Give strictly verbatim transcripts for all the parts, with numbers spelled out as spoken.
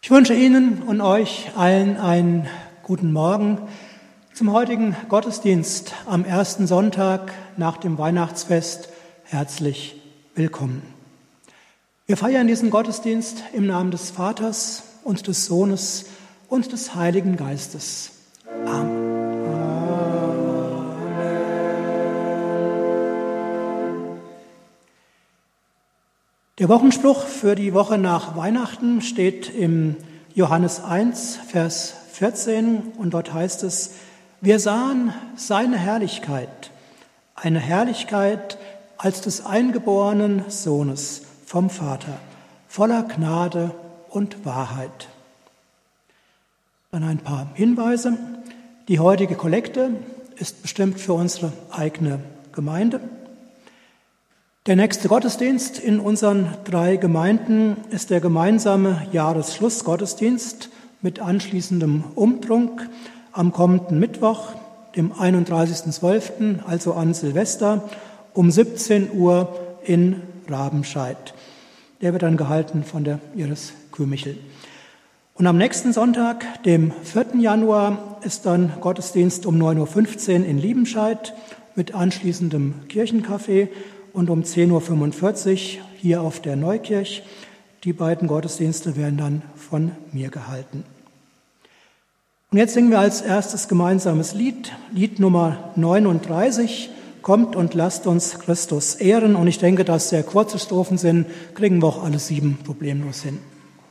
Ich wünsche Ihnen und euch allen einen guten Morgen zum heutigen Gottesdienst am ersten Sonntag nach dem Weihnachtsfest. Herzlich willkommen. Wir feiern diesen Gottesdienst im Namen des Vaters und des Sohnes und des Heiligen Geistes. Amen. Der Wochenspruch für die Woche nach Weihnachten steht im Johannes eins, Vers vierzehn und dort heißt es: Wir sahen seine Herrlichkeit, eine Herrlichkeit als des eingeborenen Sohnes vom Vater, voller Gnade und Wahrheit. Dann ein paar Hinweise. Die heutige Kollekte ist bestimmt für unsere eigene Gemeinde. Der nächste Gottesdienst in unseren drei Gemeinden ist der gemeinsame Jahresschlussgottesdienst mit anschließendem Umtrunk am kommenden Mittwoch, dem einunddreißigsten zwölften, also an Silvester, um siebzehn Uhr in Rabenscheid. Der wird dann gehalten von der Iris Kümichel. Und am nächsten Sonntag, dem vierten Januar, ist dann Gottesdienst um neun Uhr fünfzehn in Liebenscheid mit anschließendem Kirchencafé. Und um zehn Uhr fünfundvierzig hier auf der Neukirch. Die beiden Gottesdienste werden dann von mir gehalten. Und jetzt singen wir als erstes gemeinsames Lied, Lied Nummer neununddreißig, Kommt und lasst uns Christus ehren. Und ich denke, dass sehr kurze Strophen sind, kriegen wir auch alle sieben problemlos hin.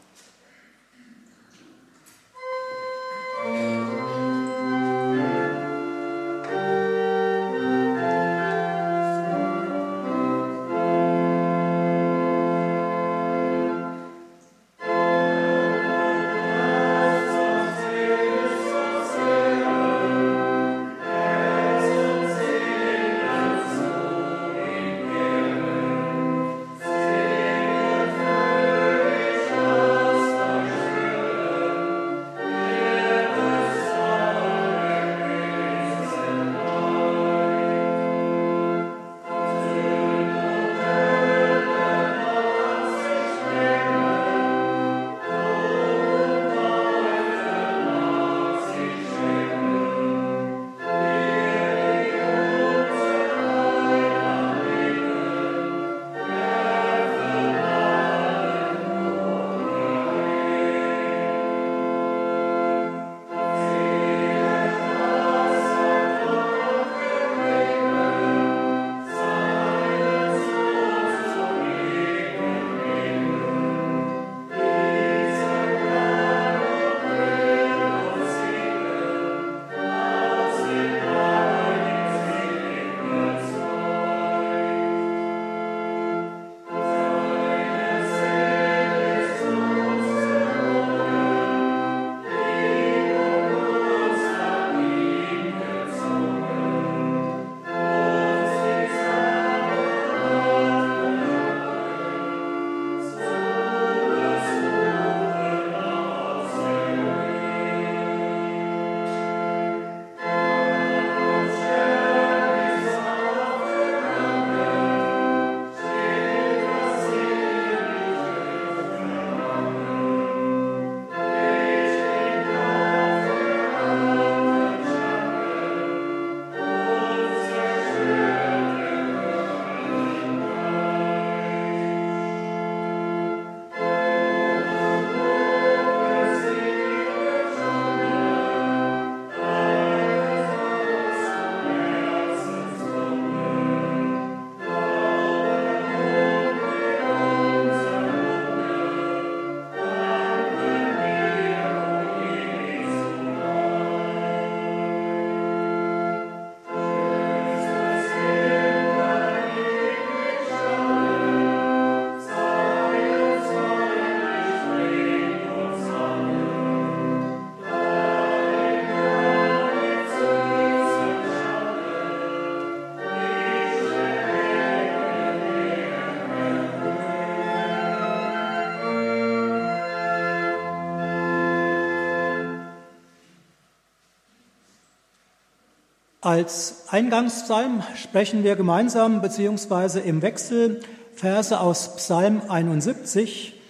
Als Eingangspsalm sprechen wir gemeinsam bzw. im Wechsel Verse aus Psalm einundsiebzig,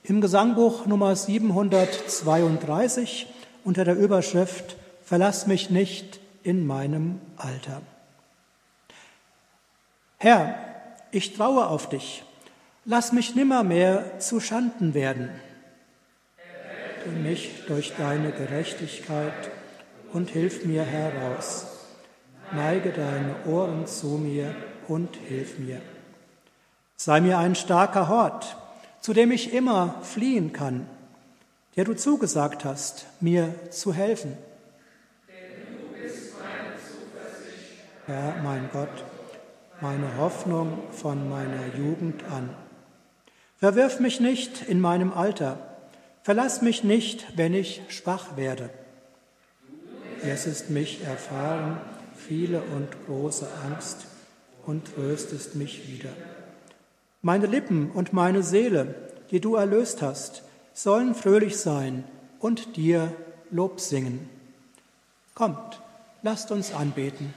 im Gesangbuch Nummer siebenhundertzweiunddreißig unter der Überschrift »Verlass mich nicht in meinem Alter«. Herr, ich traue auf dich, lass mich nimmermehr zu Schanden werden. Rette mich durch deine Gerechtigkeit und hilf mir heraus. Neige deine Ohren zu mir und hilf mir. Sei mir ein starker Hort, zu dem ich immer fliehen kann, der du zugesagt hast, mir zu helfen. Denn du bist meine Zuversicht, Herr, mein Gott, meine Hoffnung von meiner Jugend an. Verwirf mich nicht in meinem Alter, verlass mich nicht, wenn ich schwach werde. Es ist mich erfahren, viele und große Angst, und tröstest mich wieder. Meine Lippen und meine Seele, die du erlöst hast, sollen fröhlich sein und dir Lob singen. Kommt, lasst uns anbeten.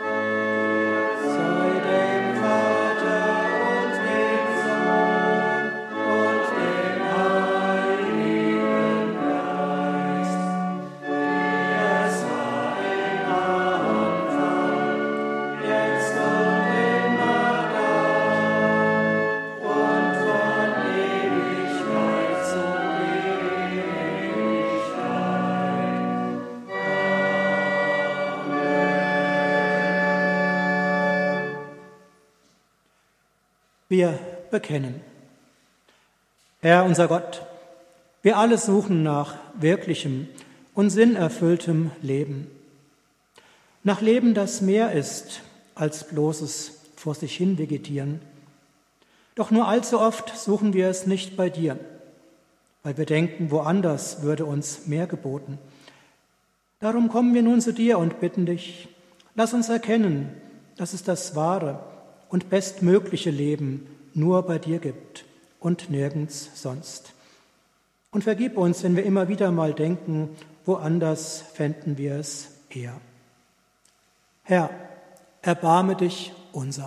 Wir bekennen. Herr, unser Gott, wir alle suchen nach wirklichem und sinnerfülltem Leben. Nach Leben, das mehr ist als bloßes vor sich hin vegetieren. Doch nur allzu oft suchen wir es nicht bei dir, weil wir denken, woanders würde uns mehr geboten. Darum kommen wir nun zu dir und bitten dich, lass uns erkennen, dass es das wahre und bestmögliche Leben nur bei dir gibt und nirgends sonst. Und vergib uns, wenn wir immer wieder mal denken, woanders fänden wir es eher. Herr, erbarme dich unser.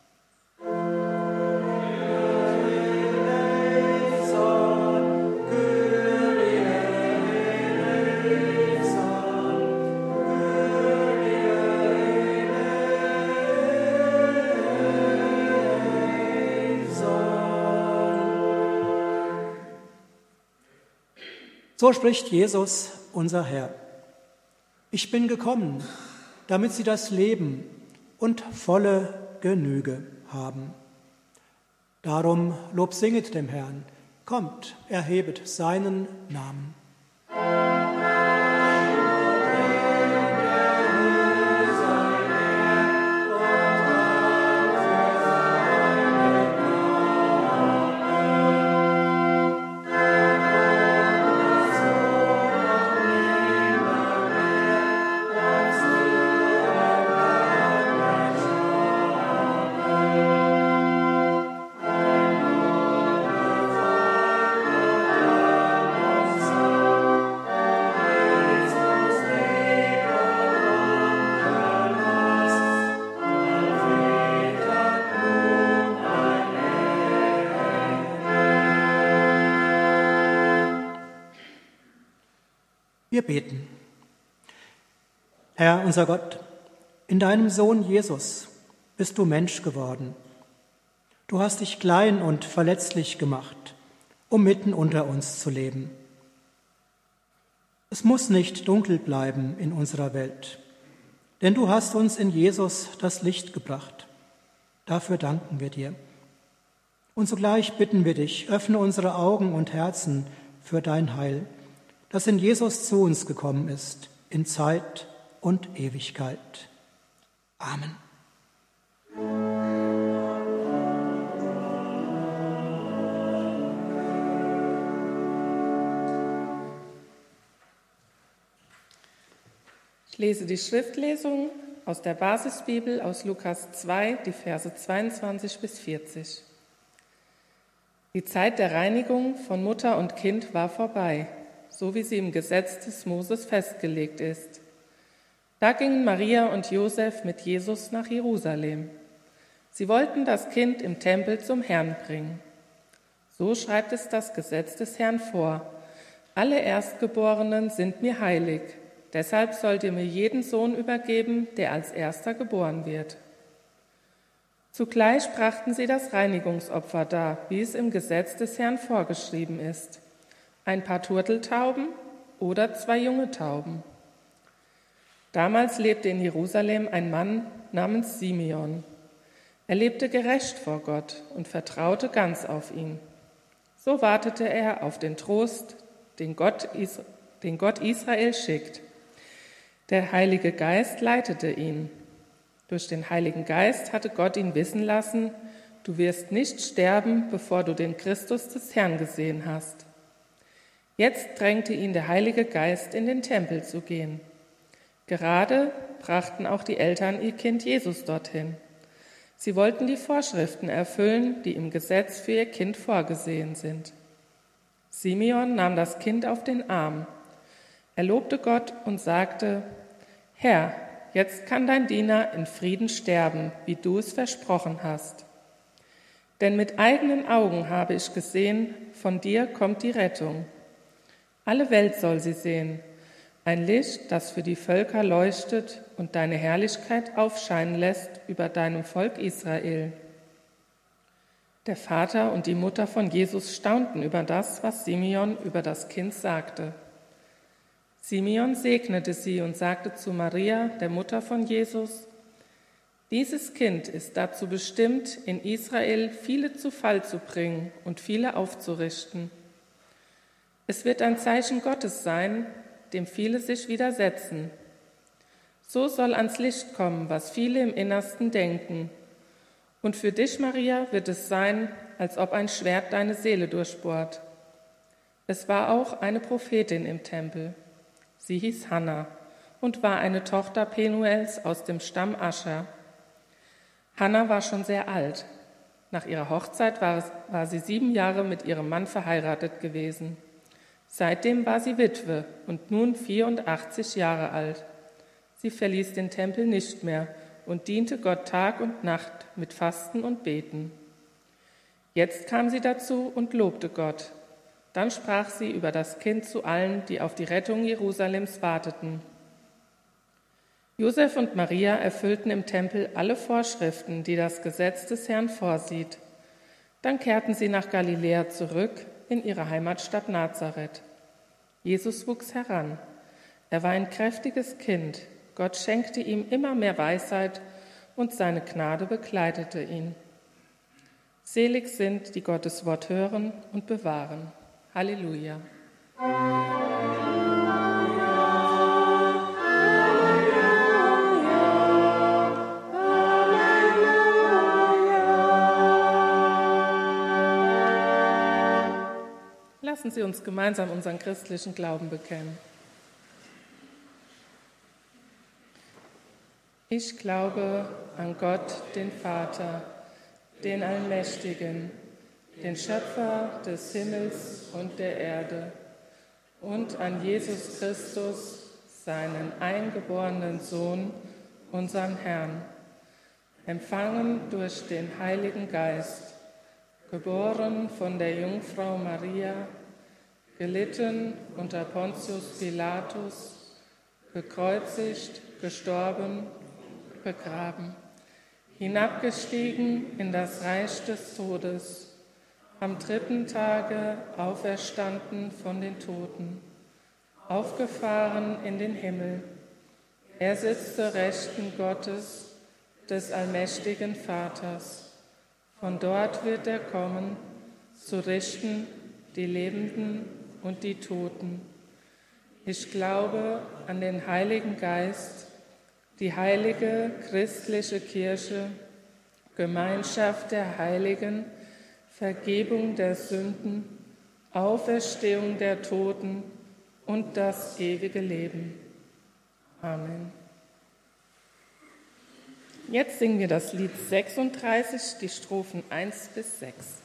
So spricht Jesus, unser Herr. Ich bin gekommen, damit sie das Leben und volle Genüge haben. Darum Lob singet dem Herrn, kommt, erhebet seinen Namen. Wir beten. Herr, unser Gott, in deinem Sohn Jesus bist du Mensch geworden. Du hast dich klein und verletzlich gemacht, um mitten unter uns zu leben. Es muss nicht dunkel bleiben in unserer Welt, denn du hast uns in Jesus das Licht gebracht. Dafür danken wir dir. Und zugleich bitten wir dich, öffne unsere Augen und Herzen für dein Heil, das in Jesus zu uns gekommen ist, in Zeit und Ewigkeit. Amen. Ich lese die Schriftlesung aus der Basisbibel aus Lukas zwei, die Verse zweiundzwanzig bis vierzig. Die Zeit der Reinigung von Mutter und Kind war vorbei, so wie sie im Gesetz des Moses festgelegt ist. Da gingen Maria und Josef mit Jesus nach Jerusalem. Sie wollten das Kind im Tempel zum Herrn bringen. So schreibt es das Gesetz des Herrn vor. Alle Erstgeborenen sind mir heilig. Deshalb sollt ihr mir jeden Sohn übergeben, der als erster geboren wird. Zugleich brachten sie das Reinigungsopfer dar, wie es im Gesetz des Herrn vorgeschrieben ist. Ein paar Turteltauben oder zwei junge Tauben. Damals lebte in Jerusalem ein Mann namens Simeon. Er lebte gerecht vor Gott und vertraute ganz auf ihn. So wartete er auf den Trost, den Gott, Is- den Gott Israel schickt. Der Heilige Geist leitete ihn. Durch den Heiligen Geist hatte Gott ihn wissen lassen, du wirst nicht sterben, bevor du den Christus des Herrn gesehen hast. Jetzt drängte ihn der Heilige Geist, in den Tempel zu gehen. Gerade brachten auch die Eltern ihr Kind Jesus dorthin. Sie wollten die Vorschriften erfüllen, die im Gesetz für ihr Kind vorgesehen sind. Simeon nahm das Kind auf den Arm. Er lobte Gott und sagte, Herr, jetzt kann dein Diener in Frieden sterben, wie du es versprochen hast. Denn mit eigenen Augen habe ich gesehen, von dir kommt die Rettung. Alle Welt soll sie sehen, ein Licht, das für die Völker leuchtet und deine Herrlichkeit aufscheinen lässt über deinem Volk Israel. Der Vater und die Mutter von Jesus staunten über das, was Simeon über das Kind sagte. Simeon segnete sie und sagte zu Maria, der Mutter von Jesus, dieses Kind ist dazu bestimmt, in Israel viele zu Fall zu bringen und viele aufzurichten. Es wird ein Zeichen Gottes sein, dem viele sich widersetzen. So soll ans Licht kommen, was viele im Innersten denken. Und für dich, Maria, wird es sein, als ob ein Schwert deine Seele durchbohrt. Es war auch eine Prophetin im Tempel. Sie hieß Hanna und war eine Tochter Penuels aus dem Stamm Ascher. Hanna war schon sehr alt. Nach ihrer Hochzeit war, war sie sieben Jahre mit ihrem Mann verheiratet gewesen. Seitdem war sie Witwe und nun vierundachtzig Jahre alt. Sie verließ den Tempel nicht mehr und diente Gott Tag und Nacht mit Fasten und Beten. Jetzt kam sie dazu und lobte Gott. Dann sprach sie über das Kind zu allen, die auf die Rettung Jerusalems warteten. Josef und Maria erfüllten im Tempel alle Vorschriften, die das Gesetz des Herrn vorsieht. Dann kehrten sie nach Galiläa zurück, in ihre Heimatstadt Nazareth. Jesus wuchs heran. Er war ein kräftiges Kind. Gott schenkte ihm immer mehr Weisheit und seine Gnade begleitete ihn. Selig sind, die Gottes Wort hören und bewahren. Halleluja. Lassen Sie uns gemeinsam unseren christlichen Glauben bekennen. Ich glaube an Gott, den Vater, den Allmächtigen, den Schöpfer des Himmels und der Erde, und an Jesus Christus, seinen eingeborenen Sohn, unseren Herrn, empfangen durch den Heiligen Geist, geboren von der Jungfrau Maria, gelitten unter Pontius Pilatus, gekreuzigt, gestorben, begraben, hinabgestiegen in das Reich des Todes, am dritten Tage auferstanden von den Toten, aufgefahren in den Himmel. Er sitzt zur Rechten Gottes, des allmächtigen Vaters. Von dort wird er kommen, zu richten die Lebenden und die Toten. Ich glaube an den Heiligen Geist, die heilige christliche Kirche, Gemeinschaft der Heiligen, Vergebung der Sünden, Auferstehung der Toten und das ewige Leben. Amen. Jetzt singen wir das Lied sechsunddreißig, die Strophen eins bis sechs.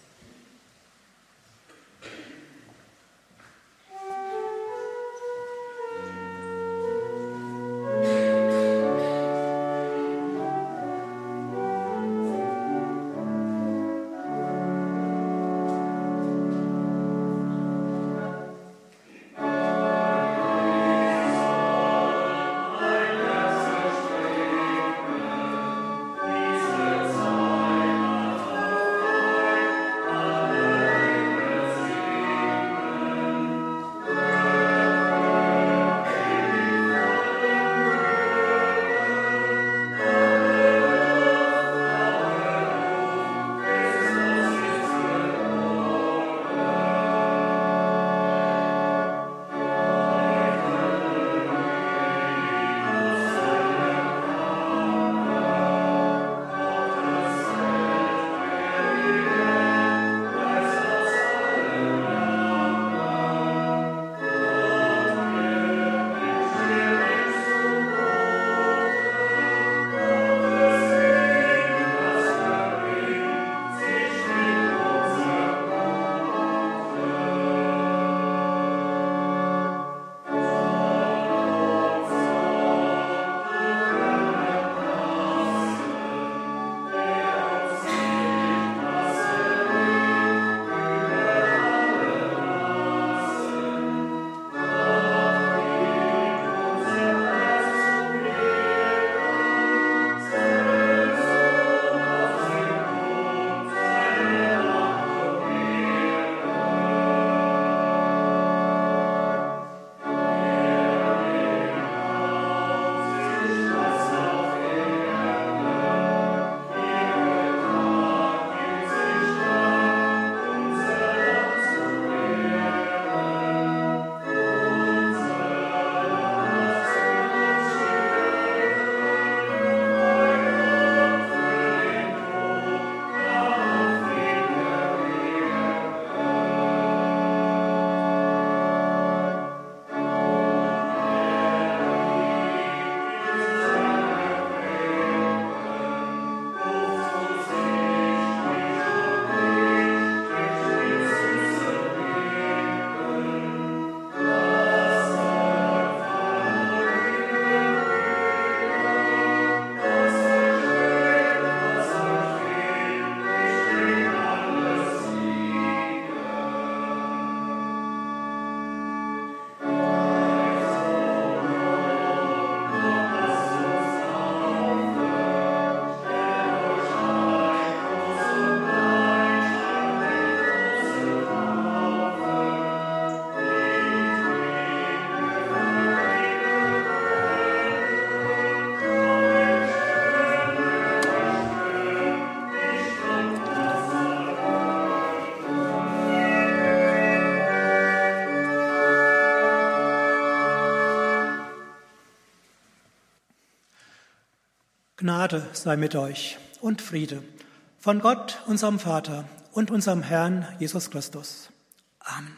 Gnade sei mit euch und Friede von Gott, unserem Vater und unserem Herrn Jesus Christus. Amen.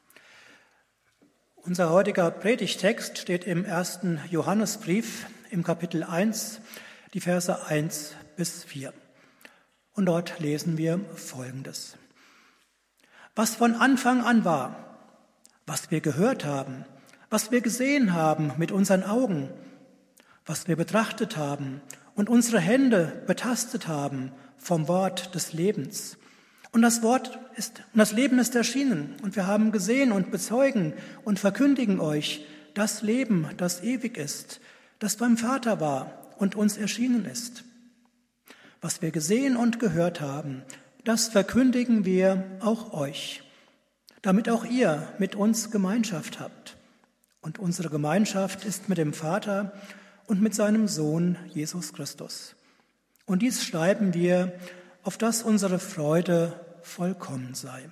Unser heutiger Predigttext steht im ersten Johannesbrief im Kapitel eins, die Verse eins bis vier. Und dort lesen wir Folgendes. Was von Anfang an war, was wir gehört haben, was wir gesehen haben mit unseren Augen, was wir betrachtet haben und unsere Hände betastet haben vom Wort des Lebens. Und das Wort ist, das Leben ist erschienen und wir haben gesehen und bezeugen und verkündigen euch das Leben, das ewig ist, das beim Vater war und uns erschienen ist. Was wir gesehen und gehört haben, das verkündigen wir auch euch, damit auch ihr mit uns Gemeinschaft habt. Und unsere Gemeinschaft ist mit dem Vater und mit seinem Sohn Jesus Christus. Und dies schreiben wir, auf dass unsere Freude vollkommen sei.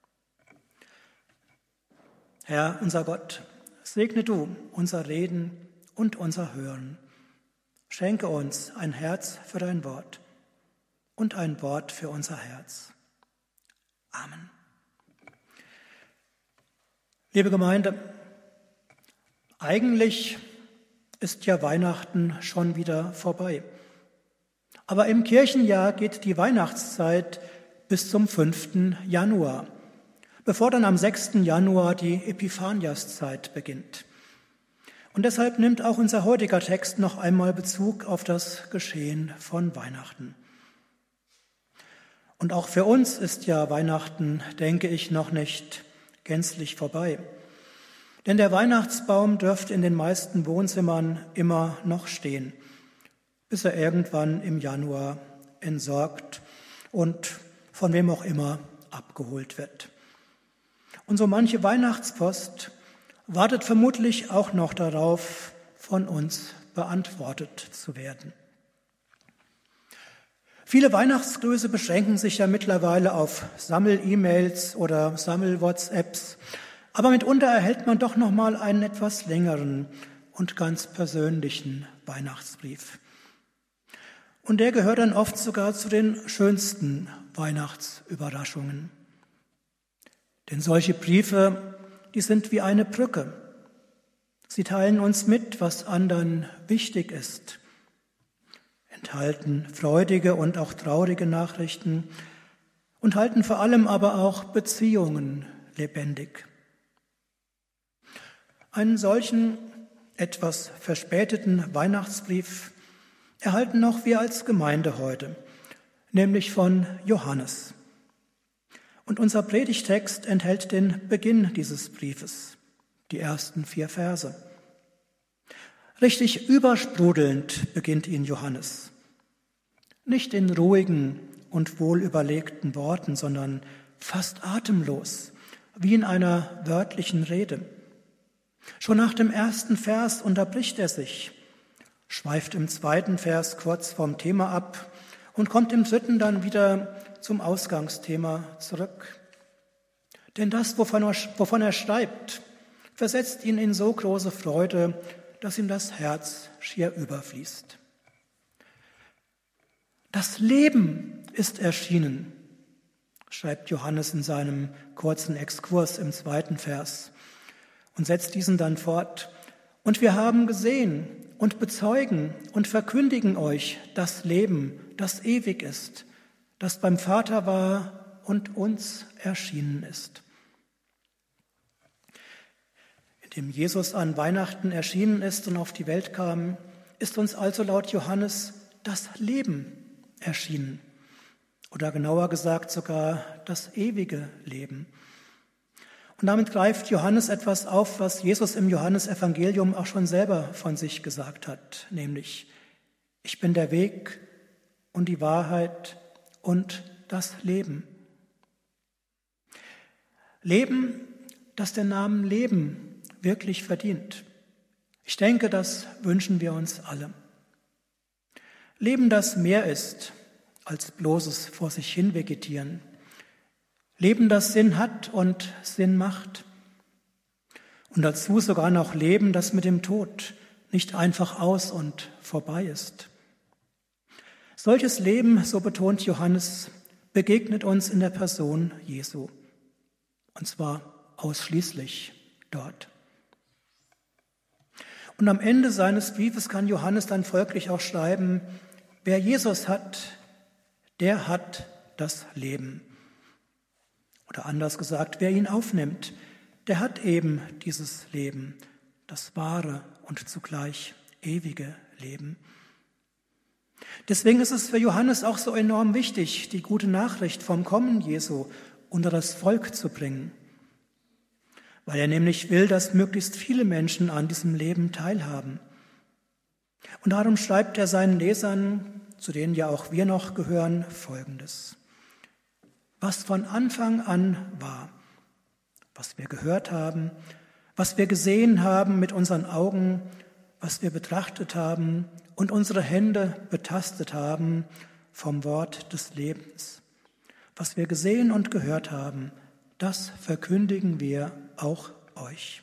Herr, unser Gott, segne du unser Reden und unser Hören. Schenke uns ein Herz für dein Wort und ein Wort für unser Herz. Amen. Liebe Gemeinde, eigentlich ist ja Weihnachten schon wieder vorbei. Aber im Kirchenjahr geht die Weihnachtszeit bis zum fünften Januar, bevor dann am sechsten Januar die Epiphaniaszeit beginnt. Und deshalb nimmt auch unser heutiger Text noch einmal Bezug auf das Geschehen von Weihnachten. Und auch für uns ist ja Weihnachten, denke ich, noch nicht gänzlich vorbei. Denn der Weihnachtsbaum dürfte in den meisten Wohnzimmern immer noch stehen, bis er irgendwann im Januar entsorgt und von wem auch immer abgeholt wird. Und so manche Weihnachtspost wartet vermutlich auch noch darauf, von uns beantwortet zu werden. Viele Weihnachtsgrüße beschränken sich ja mittlerweile auf Sammel-E-Mails oder Sammel-WhatsApps, aber mitunter erhält man doch noch mal einen etwas längeren und ganz persönlichen Weihnachtsbrief. Und der gehört dann oft sogar zu den schönsten Weihnachtsüberraschungen. Denn solche Briefe, die sind wie eine Brücke. Sie teilen uns mit, was anderen wichtig ist, enthalten freudige und auch traurige Nachrichten und halten vor allem aber auch Beziehungen lebendig. Einen solchen, etwas verspäteten Weihnachtsbrief erhalten auch wir als Gemeinde heute, nämlich von Johannes. Und unser Predigtext enthält den Beginn dieses Briefes, die ersten vier Verse. Richtig übersprudelnd beginnt ihn Johannes. Nicht in ruhigen und wohlüberlegten Worten, sondern fast atemlos, wie in einer wörtlichen Rede. Schon nach dem ersten Vers unterbricht er sich, schweift im zweiten Vers kurz vom Thema ab und kommt im dritten dann wieder zum Ausgangsthema zurück. Denn das, wovon er, wovon er schreibt, versetzt ihn in so große Freude, dass ihm das Herz schier überfließt. Das Leben ist erschienen, schreibt Johannes in seinem kurzen Exkurs im zweiten Vers und setzt diesen dann fort. Und wir haben gesehen und bezeugen und verkündigen euch das Leben, das ewig ist, das beim Vater war und uns erschienen ist. Indem Jesus an Weihnachten erschienen ist und auf die Welt kam, ist uns also laut Johannes das Leben erschienen. Oder genauer gesagt sogar das ewige Leben. Und damit greift Johannes etwas auf, was Jesus im Johannesevangelium auch schon selber von sich gesagt hat, nämlich: Ich bin der Weg und die Wahrheit und das Leben. Leben, das den Namen Leben wirklich verdient. Ich denke, das wünschen wir uns alle. Leben, das mehr ist als bloßes vor sich hin vegetieren. Leben, das Sinn hat und Sinn macht. Und dazu sogar noch Leben, das mit dem Tod nicht einfach aus und vorbei ist. Solches Leben, so betont Johannes, begegnet uns in der Person Jesu. Und zwar ausschließlich dort. Und am Ende seines Briefes kann Johannes dann folglich auch schreiben, wer Jesus hat, der hat das Leben. Oder anders gesagt, wer ihn aufnimmt, der hat eben dieses Leben, das wahre und zugleich ewige Leben. Deswegen ist es für Johannes auch so enorm wichtig, die gute Nachricht vom Kommen Jesu unter das Volk zu bringen, weil er nämlich will, dass möglichst viele Menschen an diesem Leben teilhaben. Und darum schreibt er seinen Lesern, zu denen ja auch wir noch gehören, Folgendes. Was von Anfang an war, was wir gehört haben, was wir gesehen haben mit unseren Augen, was wir betrachtet haben und unsere Hände betastet haben vom Wort des Lebens. Was wir gesehen und gehört haben, das verkündigen wir auch euch.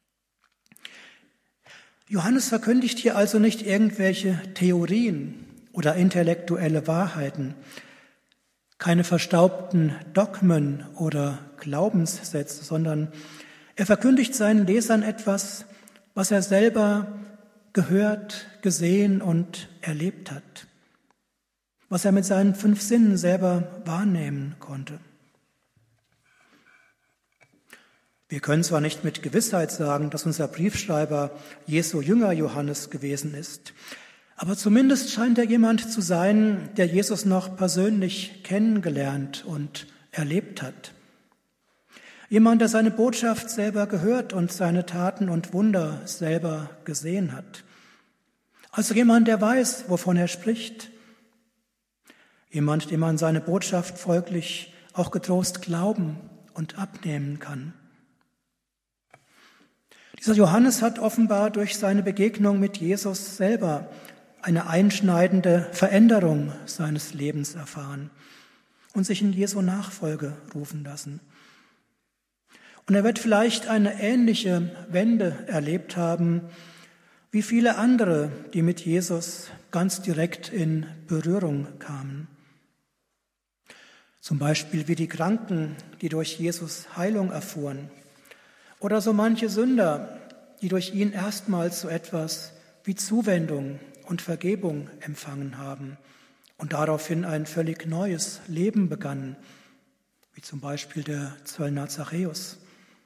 Johannes verkündigt hier also nicht irgendwelche Theorien oder intellektuelle Wahrheiten, keine verstaubten Dogmen oder Glaubenssätze, sondern er verkündigt seinen Lesern etwas, was er selber gehört, gesehen und erlebt hat, was er mit seinen fünf Sinnen selber wahrnehmen konnte. Wir können zwar nicht mit Gewissheit sagen, dass unser Briefschreiber Jesu Jünger Johannes gewesen ist, aber zumindest scheint er jemand zu sein, der Jesus noch persönlich kennengelernt und erlebt hat. Jemand, der seine Botschaft selber gehört und seine Taten und Wunder selber gesehen hat. Also jemand, der weiß, wovon er spricht. Jemand, dem man seine Botschaft folglich auch getrost glauben und abnehmen kann. Dieser Johannes hat offenbar durch seine Begegnung mit Jesus selber eine einschneidende Veränderung seines Lebens erfahren und sich in Jesu Nachfolge rufen lassen. Und er wird vielleicht eine ähnliche Wende erlebt haben, wie viele andere, die mit Jesus ganz direkt in Berührung kamen. Zum Beispiel wie die Kranken, die durch Jesus Heilung erfuhren. Oder so manche Sünder, die durch ihn erstmals so etwas wie Zuwendung und Vergebung empfangen haben und daraufhin ein völlig neues Leben begannen, wie zum Beispiel der Zöllner Zachäus.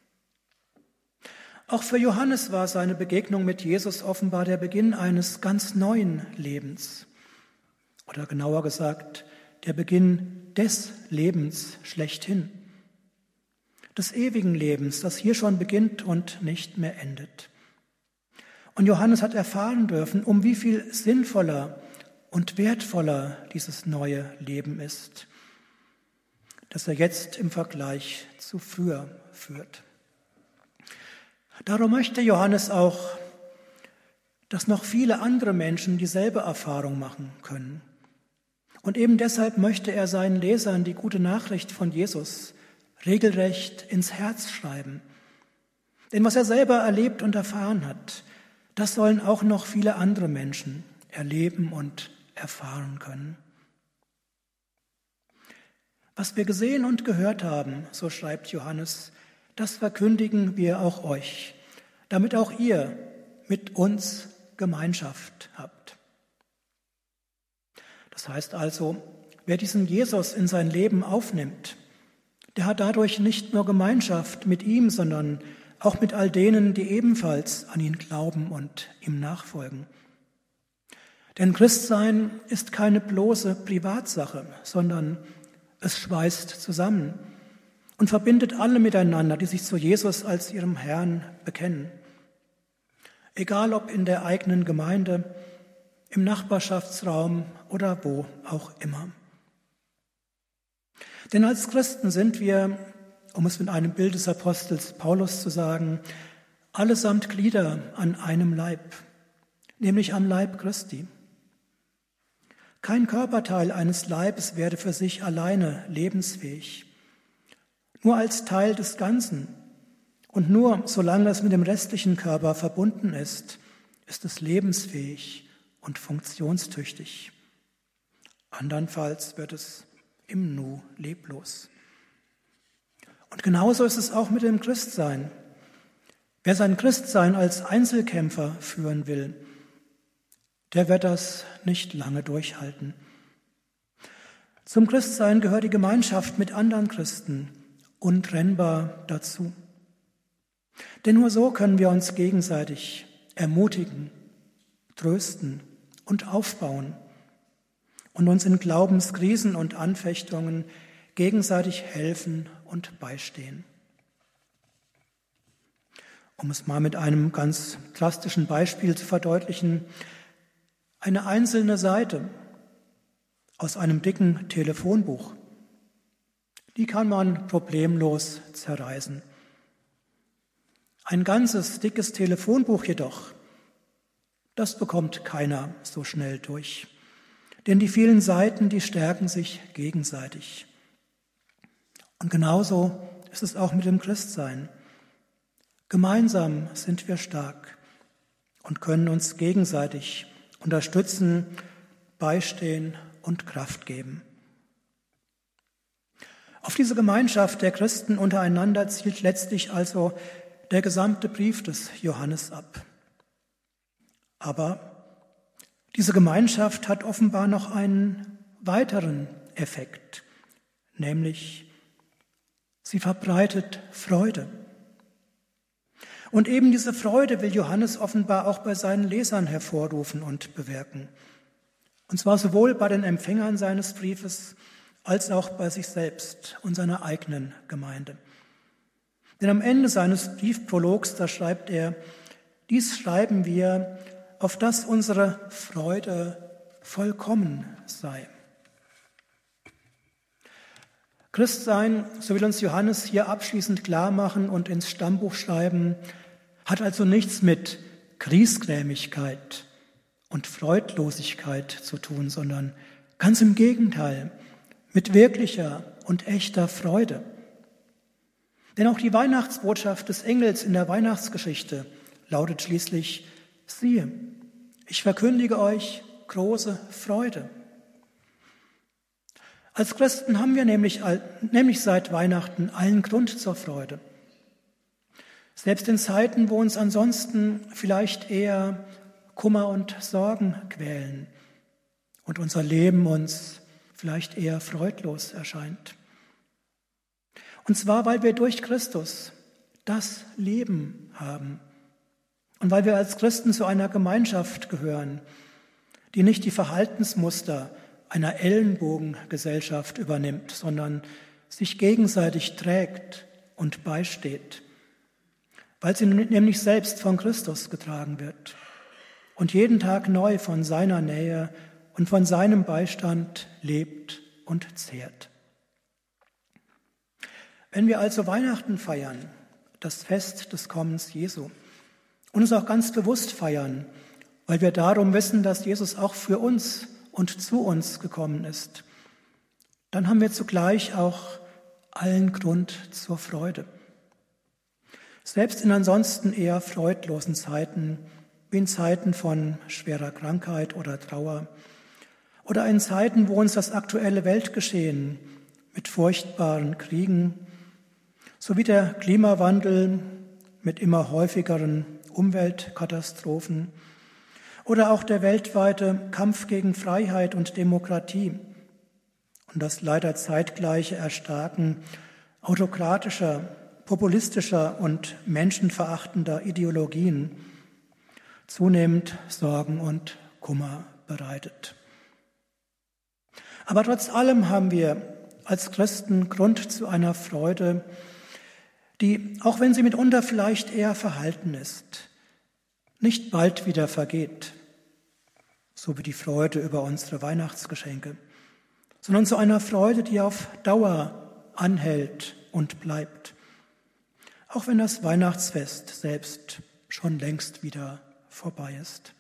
Auch für Johannes war seine Begegnung mit Jesus offenbar der Beginn eines ganz neuen Lebens. Oder genauer gesagt, der Beginn des Lebens schlechthin. Des ewigen Lebens, das hier schon beginnt und nicht mehr endet. Und Johannes hat erfahren dürfen, um wie viel sinnvoller und wertvoller dieses neue Leben ist, das er jetzt im Vergleich zu früher führt. Darum möchte Johannes auch, dass noch viele andere Menschen dieselbe Erfahrung machen können. Und eben deshalb möchte er seinen Lesern die gute Nachricht von Jesus regelrecht ins Herz schreiben. Denn was er selber erlebt und erfahren hat, das sollen auch noch viele andere Menschen erleben und erfahren können. Was wir gesehen und gehört haben, so schreibt Johannes, das verkündigen wir auch euch, damit auch ihr mit uns Gemeinschaft habt. Das heißt also, wer diesen Jesus in sein Leben aufnimmt, der hat dadurch nicht nur Gemeinschaft mit ihm, sondern auch mit all denen, die ebenfalls an ihn glauben und ihm nachfolgen. Denn Christsein ist keine bloße Privatsache, sondern es schweißt zusammen und verbindet alle miteinander, die sich zu Jesus als ihrem Herrn bekennen. Egal ob in der eigenen Gemeinde, im Nachbarschaftsraum oder wo auch immer. Denn als Christen sind wir, um es mit einem Bild des Apostels Paulus zu sagen, allesamt Glieder an einem Leib, nämlich am Leib Christi. Kein Körperteil eines Leibes werde für sich alleine lebensfähig. Nur als Teil des Ganzen und nur solange es mit dem restlichen Körper verbunden ist, ist es lebensfähig und funktionstüchtig. andernfalls wird es im Nu leblos. Und genauso ist es auch mit dem Christsein. Wer sein Christsein als Einzelkämpfer führen will, der wird das nicht lange durchhalten. Zum Christsein gehört die Gemeinschaft mit anderen Christen untrennbar dazu. Denn nur so können wir uns gegenseitig ermutigen, trösten und aufbauen und uns in Glaubenskrisen und Anfechtungen gegenseitig helfen und beistehen. Um es mal mit einem ganz drastischen Beispiel zu verdeutlichen: Eine einzelne Seite aus einem dicken Telefonbuch, die kann man problemlos zerreißen. Ein ganzes dickes Telefonbuch jedoch, das bekommt keiner so schnell durch. Denn die vielen Seiten, die stärken sich gegenseitig. Und genauso ist es auch mit dem Christsein. Gemeinsam sind wir stark und können uns gegenseitig unterstützen, beistehen und Kraft geben. Auf diese Gemeinschaft der Christen untereinander zielt letztlich also der gesamte Brief des Johannes ab. Aber diese Gemeinschaft hat offenbar noch einen weiteren Effekt, nämlich sie verbreitet Freude. Und eben diese Freude will Johannes offenbar auch bei seinen Lesern hervorrufen und bewirken. Und zwar sowohl bei den Empfängern seines Briefes als auch bei sich selbst und seiner eigenen Gemeinde. Denn am Ende seines Briefprologs, da schreibt er: Dies schreiben wir, auf dass unsere Freude vollkommen sei. Christsein, so will uns Johannes hier abschließend klar machen und ins Stammbuch schreiben, hat also nichts mit Griesgrämigkeit und Freudlosigkeit zu tun, sondern ganz im Gegenteil, mit wirklicher und echter Freude. Denn auch die Weihnachtsbotschaft des Engels in der Weihnachtsgeschichte lautet schließlich: Siehe, ich verkündige euch große Freude. Als Christen haben wir nämlich, nämlich seit Weihnachten allen Grund zur Freude. Selbst in Zeiten, wo uns ansonsten vielleicht eher Kummer und Sorgen quälen und unser Leben uns vielleicht eher freudlos erscheint. Und zwar, weil wir durch Christus das Leben haben und weil wir als Christen zu einer Gemeinschaft gehören, die nicht die Verhaltensmuster einer Ellenbogengesellschaft übernimmt, sondern sich gegenseitig trägt und beisteht, weil sie nämlich selbst von Christus getragen wird und jeden Tag neu von seiner Nähe und von seinem Beistand lebt und zehrt. Wenn wir also Weihnachten feiern, das Fest des Kommens Jesu, und es auch ganz bewusst feiern, weil wir darum wissen, dass Jesus auch für uns und zu uns gekommen ist, dann haben wir zugleich auch allen Grund zur Freude. Selbst in ansonsten eher freudlosen Zeiten, wie in Zeiten von schwerer Krankheit oder Trauer, oder in Zeiten, wo uns das aktuelle Weltgeschehen mit furchtbaren Kriegen sowie der Klimawandel mit immer häufigeren Umweltkatastrophen oder auch der weltweite Kampf gegen Freiheit und Demokratie und das leider zeitgleiche Erstarken autokratischer, populistischer und menschenverachtender Ideologien zunehmend Sorgen und Kummer bereitet. Aber trotz allem haben wir als Christen Grund zu einer Freude, die, auch wenn sie mitunter vielleicht eher verhalten ist, nicht bald wieder vergeht, so wie die Freude über unsere Weihnachtsgeschenke, sondern zu einer Freude, die auf Dauer anhält und bleibt, auch wenn das Weihnachtsfest selbst schon längst wieder vorbei ist.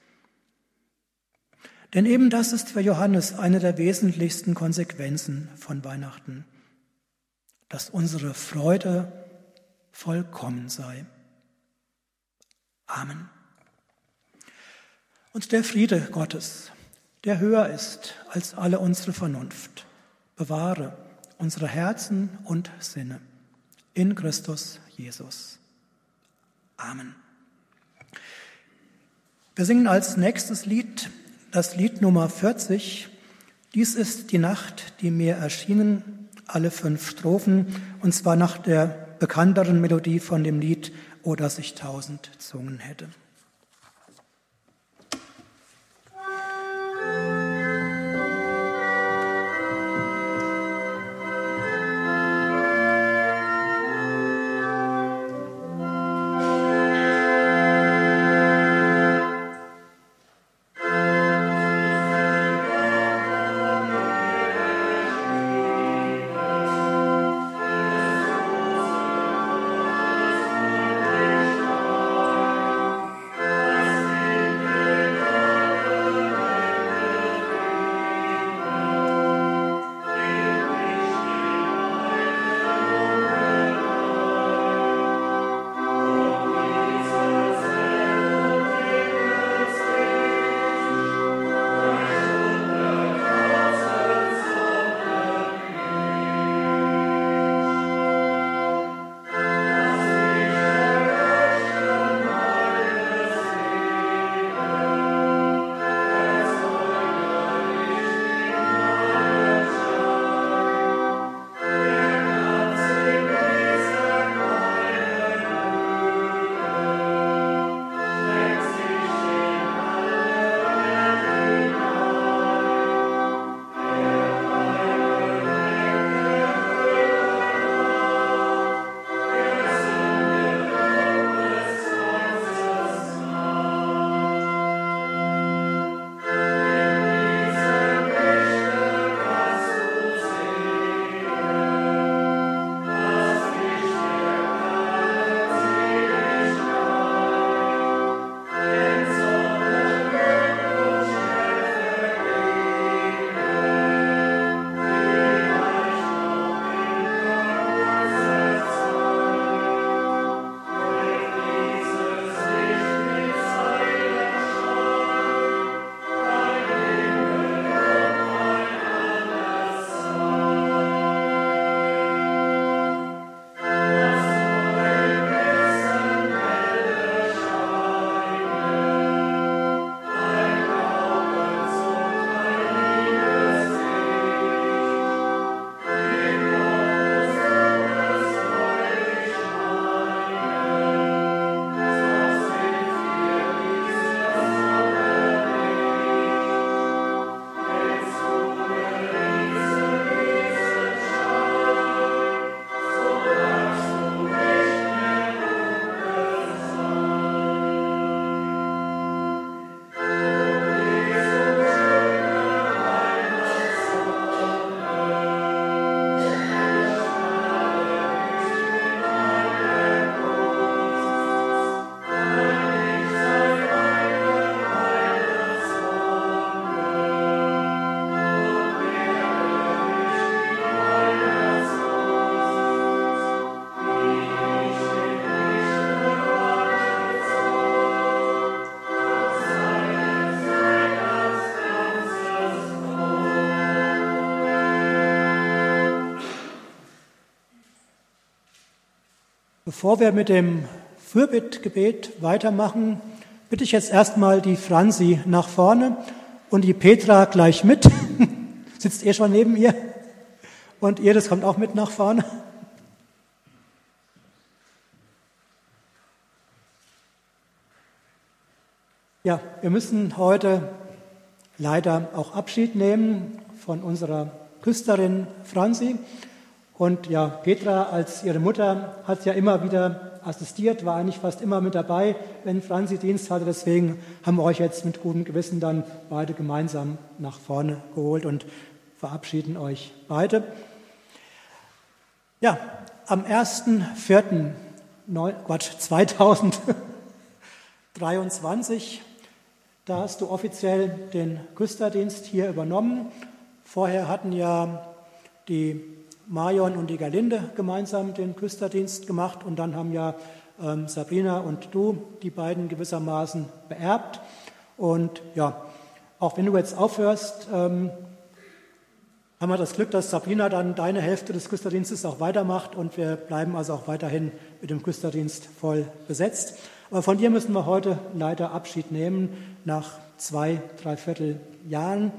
Denn eben das ist für Johannes eine der wesentlichsten Konsequenzen von Weihnachten, dass unsere Freude vollkommen sei. Amen. Und der Friede Gottes, der höher ist als alle unsere Vernunft, bewahre unsere Herzen und Sinne in Christus Jesus. Amen. Wir singen als nächstes Lied das Lied Nummer vierzig. Dies ist die Nacht, die mir erschienen, alle fünf Strophen, und zwar nach der bekannteren Melodie von dem Lied O, dass ich tausend Zungen hätte. Bevor wir mit dem Fürbittgebet weitermachen, bitte ich jetzt erstmal die Franzi nach vorne und die Petra gleich mit. Sitzt ihr schon neben ihr? Und ihr, das kommt auch mit nach vorne. Ja, wir müssen heute leider auch Abschied nehmen von unserer Küsterin Franzi. Und ja, Petra als ihre Mutter hat ja immer wieder assistiert, war eigentlich fast immer mit dabei, wenn Franzi Dienst hatte. Deswegen haben wir euch jetzt mit gutem Gewissen dann beide gemeinsam nach vorne geholt und verabschieden euch beide. Ja, am ersten vierten zweitausenddreiundzwanzig, da hast du offiziell den Küsterdienst hier übernommen. Vorher hatten ja die Marion und die Gerlinde gemeinsam den Küsterdienst gemacht und dann haben ja ähm, Sabrina und du die beiden gewissermaßen beerbt. Und ja, auch wenn du jetzt aufhörst, ähm, haben wir das Glück, dass Sabrina dann deine Hälfte des Küsterdienstes auch weitermacht und wir bleiben also auch weiterhin mit dem Küsterdienst voll besetzt. Aber von dir müssen wir heute leider Abschied nehmen nach zwei, dreiviertel Jahren.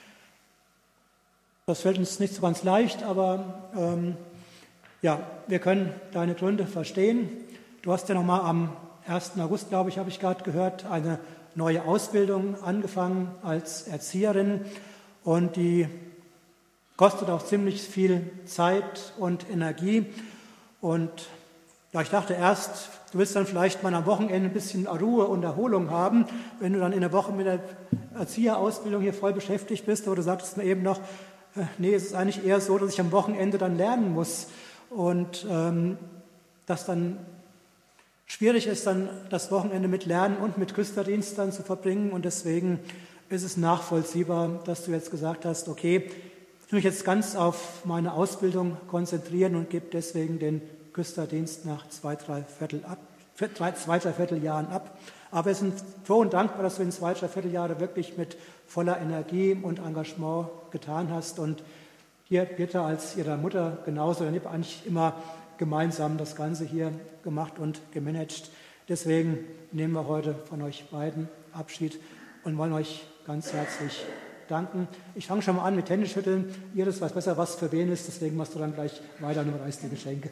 Das fällt uns nicht so ganz leicht, aber ähm, ja, wir können deine Gründe verstehen. Du hast ja nochmal am ersten August, glaube ich, habe ich gerade gehört, eine neue Ausbildung angefangen als Erzieherin und die kostet auch ziemlich viel Zeit und Energie. Und ja, ich dachte erst, du willst dann vielleicht mal am Wochenende ein bisschen Ruhe und Erholung haben, wenn du dann in der Woche mit der Erzieherausbildung hier voll beschäftigt bist. Aber du sagtest mir eben noch, äh, nee, es ist eigentlich eher so, dass ich am Wochenende dann lernen muss. Und ähm, dass dann schwierig ist, dann das Wochenende mit Lernen und mit Küsterdienst dann zu verbringen. Und deswegen ist es nachvollziehbar, dass du jetzt gesagt hast, okay, ich will mich jetzt ganz auf meine Ausbildung konzentrieren und gebe deswegen den Küsterdienst nach zwei, drei Viertel ab, zwei, drei Vierteljahren ab. Aber wir sind froh und dankbar, dass du in zwei, drei Vierteljahre wirklich mit voller Energie und Engagement getan hast. Und hier Birta als ihrer Mutter genauso, dann habt eigentlich immer gemeinsam das Ganze hier gemacht und gemanagt. Deswegen nehmen wir heute von euch beiden Abschied und wollen euch ganz herzlich danken. Ich fange schon mal an mit Händeschütteln. Iris weiß besser, was für wen ist, deswegen machst du dann gleich weiter und überreichst die Geschenke.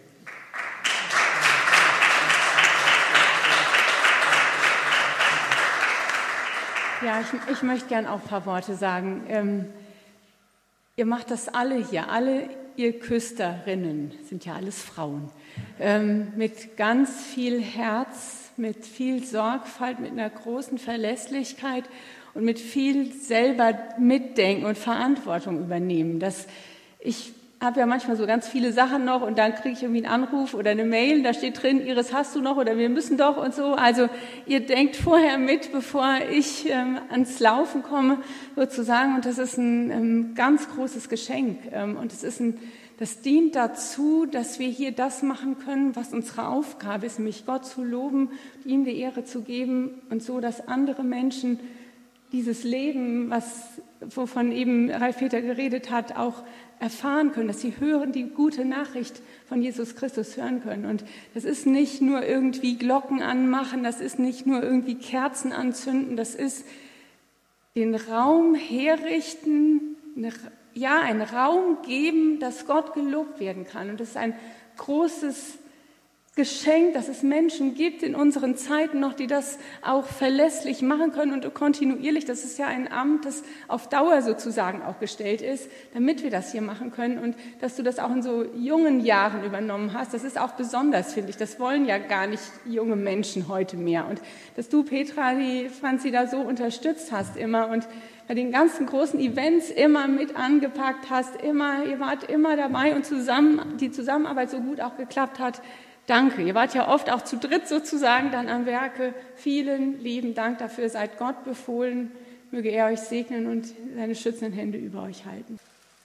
Ja, ich, ich möchte gern auch ein paar Worte sagen. Ähm, ihr macht das alle hier, alle ihr Küsterinnen, sind ja alles Frauen, ähm, mit ganz viel Herz, mit viel Sorgfalt, mit einer großen Verlässlichkeit und mit viel selber mitdenken und Verantwortung übernehmen. Das, ich habe ja manchmal so ganz viele Sachen noch und dann kriege ich irgendwie einen Anruf oder eine Mail, da steht drin, Iris, hast du noch oder wir müssen doch und so. Also ihr denkt vorher mit, bevor ich ähm, ans Laufen komme, sozusagen. Und das ist ein ähm, ganz großes Geschenk. Ähm, und es ist ein, das dient dazu, dass wir hier das machen können, was unsere Aufgabe ist, nämlich Gott zu loben, ihm die Ehre zu geben und so, dass andere Menschen dieses Leben, was, wovon eben Ralf Peter geredet hat, auch erfahren können, dass sie hören, die gute Nachricht von Jesus Christus hören können. Und das ist nicht nur irgendwie Glocken anmachen, das ist nicht nur irgendwie Kerzen anzünden, das ist den Raum herrichten, eine, ja, einen Raum geben, dass Gott gelobt werden kann. Und das ist ein großes Geschenk, dass es Menschen gibt in unseren Zeiten noch, die das auch verlässlich machen können und kontinuierlich. Das ist ja ein Amt, das auf Dauer sozusagen auch gestellt ist, damit wir das hier machen können. Und dass du das auch in so jungen Jahren übernommen hast, das ist auch besonders, finde ich. Das wollen ja gar nicht junge Menschen heute mehr. Und dass du, Petra, die Franzi da so unterstützt hast immer und bei den ganzen großen Events immer mit angepackt hast, immer, ihr wart immer dabei und zusammen, die Zusammenarbeit so gut auch geklappt hat. Danke. Ihr wart ja oft auch zu dritt sozusagen dann am Werke. Vielen lieben Dank dafür. Seid Gott befohlen. Möge er euch segnen und seine schützenden Hände über euch halten.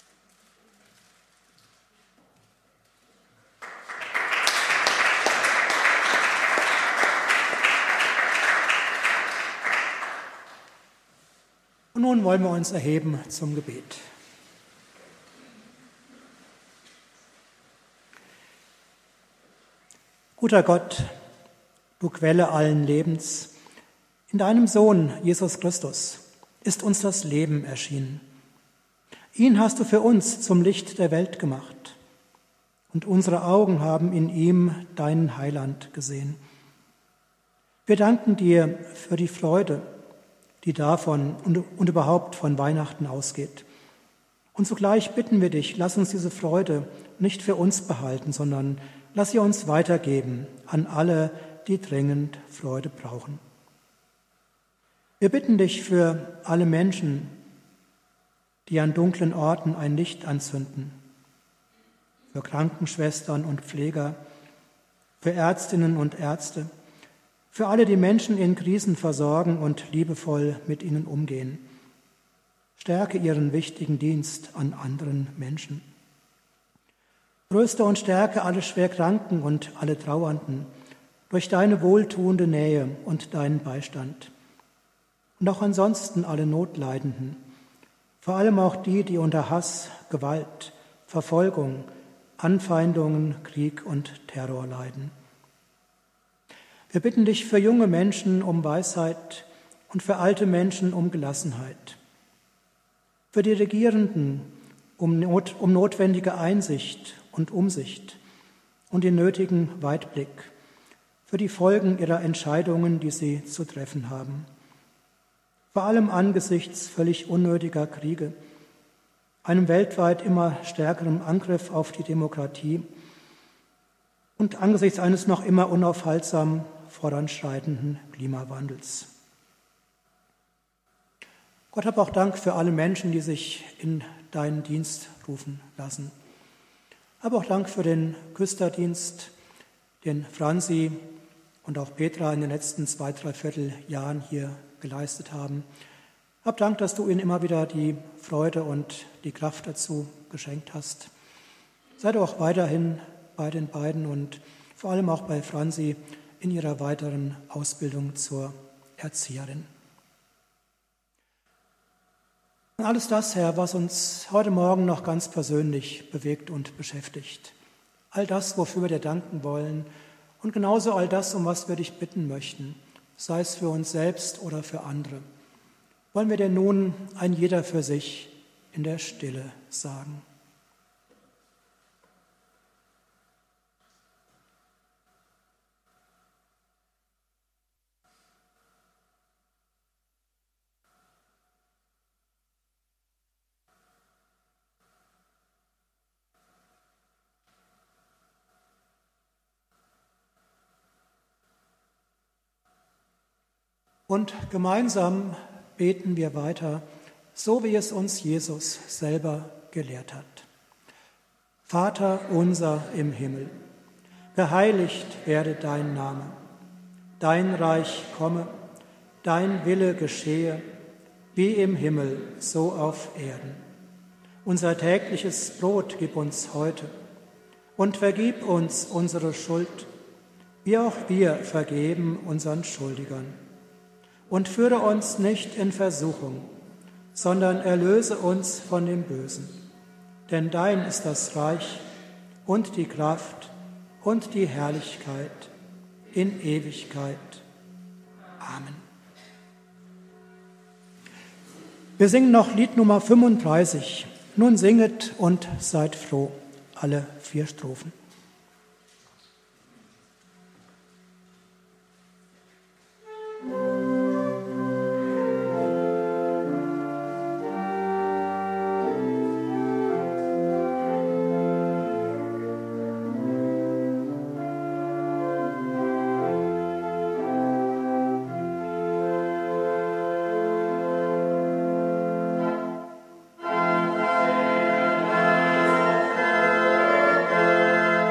Und nun wollen wir uns erheben zum Gebet. Guter Gott, du Quelle allen Lebens, in deinem Sohn Jesus Christus ist uns das Leben erschienen. Ihn hast du für uns zum Licht der Welt gemacht und unsere Augen haben in ihm deinen Heiland gesehen. Wir danken dir für die Freude, die davon und, und überhaupt von Weihnachten ausgeht. Und zugleich bitten wir dich, lass uns diese Freude nicht für uns behalten, sondern lass sie uns weitergeben an alle, die dringend Freude brauchen. Wir bitten dich für alle Menschen, die an dunklen Orten ein Licht anzünden, für Krankenschwestern und Pfleger, für Ärztinnen und Ärzte, für alle, die Menschen in Krisen versorgen und liebevoll mit ihnen umgehen. Stärke ihren wichtigen Dienst an anderen Menschen. Tröste und stärke alle Schwerkranken und alle Trauernden durch deine wohltuende Nähe und deinen Beistand. und auch ansonsten alle Notleidenden, vor allem auch die, die unter Hass, Gewalt, Verfolgung, Anfeindungen, Krieg und Terror leiden. Wir bitten dich für junge Menschen um Weisheit und für alte Menschen um Gelassenheit, für die Regierenden um, not, um notwendige Einsicht und Umsicht und den nötigen Weitblick, für die Folgen ihrer Entscheidungen, die sie zu treffen haben. Vor allem angesichts völlig unnötiger Kriege, einem weltweit immer stärkeren Angriff auf die Demokratie und angesichts eines noch immer unaufhaltsam voranschreitenden Klimawandels. Gott, hab auch Dank für alle Menschen, die sich in deinen Dienst rufen lassen. Hab auch Dank für den Küsterdienst, den Franzi und auch Petra in den letzten zwei, dreiviertel Jahren hier geleistet haben. Hab Dank, dass du ihnen immer wieder die Freude und die Kraft dazu geschenkt hast. Sei du auch weiterhin bei den beiden und vor allem auch bei Franzi in ihrer weiteren Ausbildung zur Erzieherin. Und alles das, Herr, was uns heute Morgen noch ganz persönlich bewegt und beschäftigt. All das, wofür wir dir danken wollen und genauso all das, um was wir dich bitten möchten, sei es für uns selbst oder für andere, wollen wir dir nun ein jeder für sich in der Stille sagen. Und gemeinsam beten wir weiter, so wie es uns Jesus selber gelehrt hat. Vater unser im Himmel, geheiligt werde dein Name. Dein Reich komme, dein Wille geschehe, wie im Himmel, so auf Erden. Unser tägliches Brot gib uns heute und vergib uns unsere Schuld, wie auch wir vergeben unseren Schuldigern. Und führe uns nicht in Versuchung, sondern erlöse uns von dem Bösen. Denn dein ist das Reich und die Kraft und die Herrlichkeit in Ewigkeit. Amen. Wir singen noch Lied Nummer fünfunddreißig. Nun singet und seid froh. Alle vier Strophen. Amen.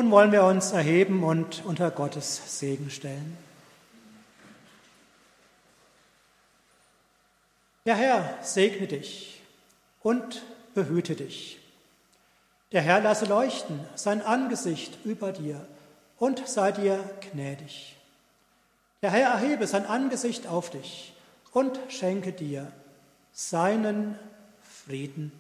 Nun wollen wir uns erheben und unter Gottes Segen stellen. Der Herr segne dich und behüte dich. Der Herr lasse leuchten sein Angesicht über dir und sei dir gnädig. Der Herr erhebe sein Angesicht auf dich und schenke dir seinen Frieden.